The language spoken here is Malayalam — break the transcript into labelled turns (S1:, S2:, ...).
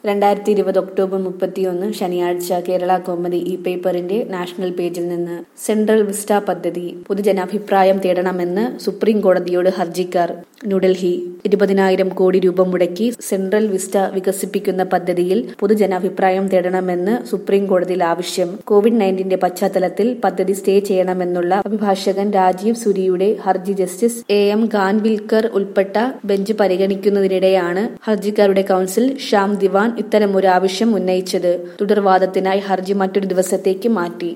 S1: 2020 ഒക്ടോബർ 31 ശനിയാഴ്ച കേരള കൗമുദി ഇ പേപ്പറിന്റെ നാഷണൽ പേജിൽ നിന്ന് സെൻട്രൽ വിസ്റ്റ പദ്ധതി പൊതുജനാഭിപ്രായം തേടണമെന്ന് സുപ്രീം കോടതിയോട് ഹർജിക്കാർ. ന്യൂഡൽഹി 20,000 കോടി രൂപ മുടക്കി സെൻട്രൽ വിസ്റ്റ വികസിപ്പിക്കുന്ന പദ്ധതിയിൽ പൊതുജനാഭിപ്രായം തേടണമെന്ന് സുപ്രീം കോടതിയിൽ ആവശ്യം. കോവിഡ്-19 പശ്ചാത്തലത്തിൽ പദ്ധതി സ്റ്റേ ചെയ്യണമെന്നുള്ള അഭിഭാഷകൻ രാജീവ് സുരിയുടെ ഹർജി ജസ്റ്റിസ് AM ഖാൻവിൽക്കർ ഉൾപ്പെട്ട ബെഞ്ച് പരിഗണിക്കുന്നതിനിടെയാണ് ഹർജിക്കാരുടെ കൌൺസിൽ ശ്യാം ദിവാൻ ഇത്തരമൊരു ആവശ്യം ഉന്നയിച്ചത്. തുടർവാദത്തിനായി ഹർജി മറ്റൊരു ദിവസത്തേക്ക് മാറ്റി.